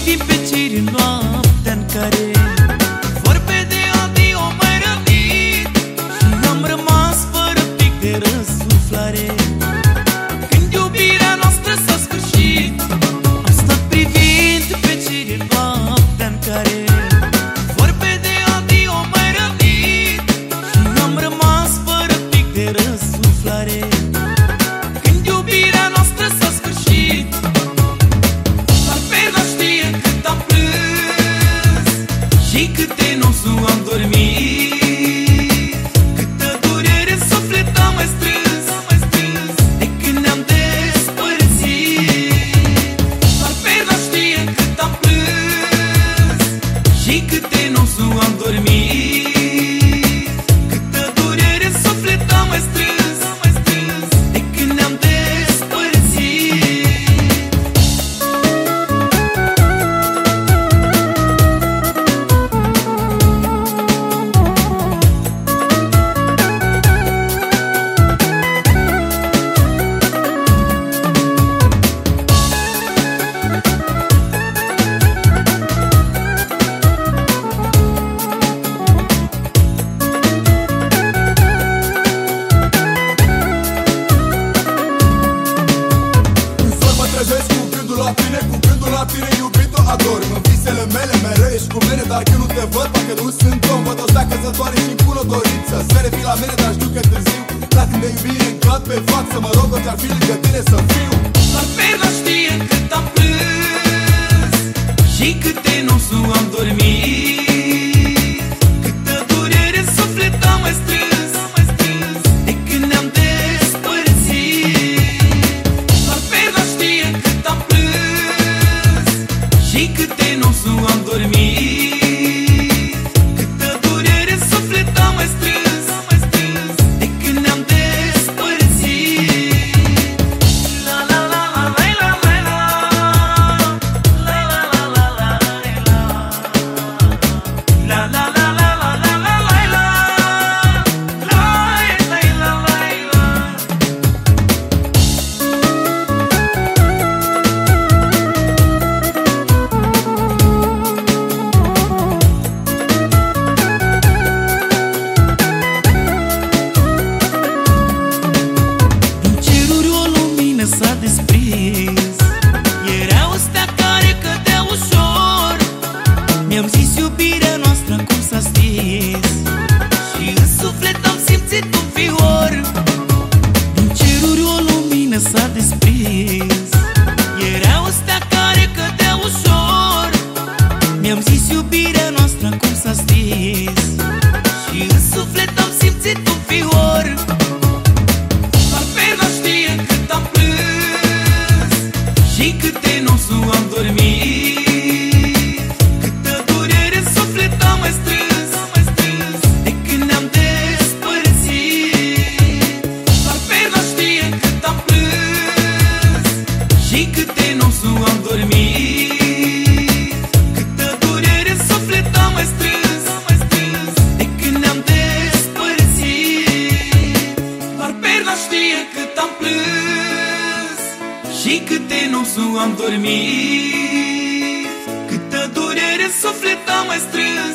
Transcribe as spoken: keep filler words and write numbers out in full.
din peceri în noaptea în care vorbe de adio mai rănit și am rămas fără pic de răsuflare. Când iubirea noastră s-a sfârșit, am stat privind peceri în noaptea în care vorbe de adio mai rănit și am rămas fără pic de răsuflare. Când iubirea noastră s-a sfârșit, și câte nopți nu am dormit, câtă durere în suflet am mai strâns, mai strâns de când ne-am despărțit. Doar perna știe cât am plâns și câte nopți nu am dormit, câtă durere în suflet am mai strâns, mai strâns de când ne-am despărțit. Tine iubito ador, în visele mele mereu ești cu mine, dar când nu te văd, parcă nu sunt om. Văd o stea căzătoare și-mi pun o dorință să revii la mine, dar știu că târziu. Dar când de iubire încad pe față, mă rog orice-ar fi lângă tine să fiu. Doar perna știe cât am plâns și câte nopți nu am dormit, câtă durere în suflet am mai strâns, mai strâns de când ne-am despărțit. Doar perna știe cât am plâns și câte nopți nu am dormit, câtă durere în suflet am mai strâns, mai strâns de când ne-am despărțit. La la la la la la la la la la la la la la la s-a desprins. Era o stea care cădea ușor. Mi-am zis iubirea noastră cum s-a stins și în suflet am simțit un fior. Din ceruri o lumină s-a desprins. Era o stea care cădea ușor. Mi-am zis iubirea noastră cum s-a stins și în suflet am simțit un fior. Doar perna știe cât am plâns și câte nopți nu am dormit, câtă durere în suflet am mai strâns, mai strâns de când ne-am despărțit. Doar perna știe cât am plâns și câte nopți nu am dormit, câtă durere în suflet am mai strâns, mai strâns de când ne-am despărțit. Doar perna știe cât am plâns și câte nopți nu am dormit, câtă durere în suflet am mai strâns.